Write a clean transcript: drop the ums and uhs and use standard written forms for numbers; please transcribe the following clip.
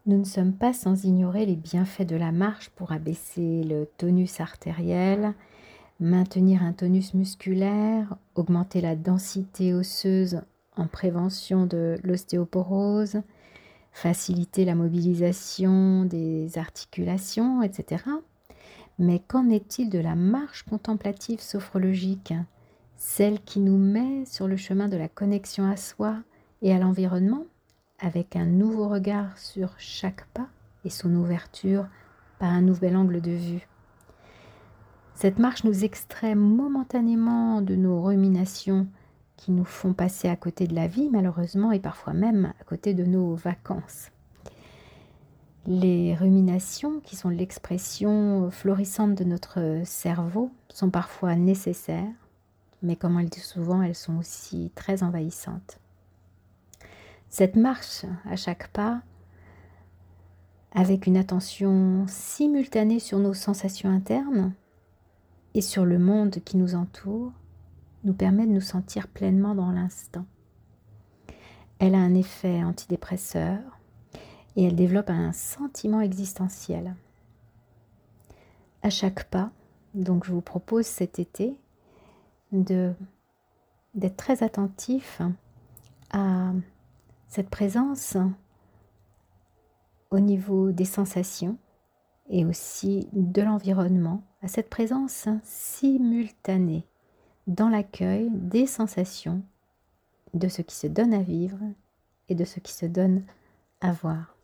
Nous ne sommes pas sans ignorer les bienfaits de la marche pour abaisser le tonus artériel, maintenir un tonus musculaire, augmenter la densité osseuse en prévention de l'ostéoporose, faciliter la mobilisation des articulations, etc. Mais qu'en est-il de la marche contemplative sophrologique, celle qui nous met sur le chemin de la connexion à soi et à l'environnement, avec un nouveau regard sur chaque pas et son ouverture par un nouvel angle de vue? Cette marche nous extrait momentanément de nos ruminations qui nous font passer à côté de la vie malheureusement et parfois même à côté de nos vacances. Les ruminations, qui sont l'expression florissante de notre cerveau, sont parfois nécessaires, mais comme on le dit souvent, elles sont aussi très envahissantes. Cette marche à chaque pas, avec une attention simultanée sur nos sensations internes et sur le monde qui nous entoure, nous permet de nous sentir pleinement dans l'instant. Elle a un effet antidépresseur et elle développe un sentiment existentiel. À chaque pas, donc je vous propose cet été d'être très attentif à cette présence au niveau des sensations et aussi de l'environnement, à cette présence simultanée dans l'accueil des sensations, de ce qui se donne à vivre et de ce qui se donne à voir.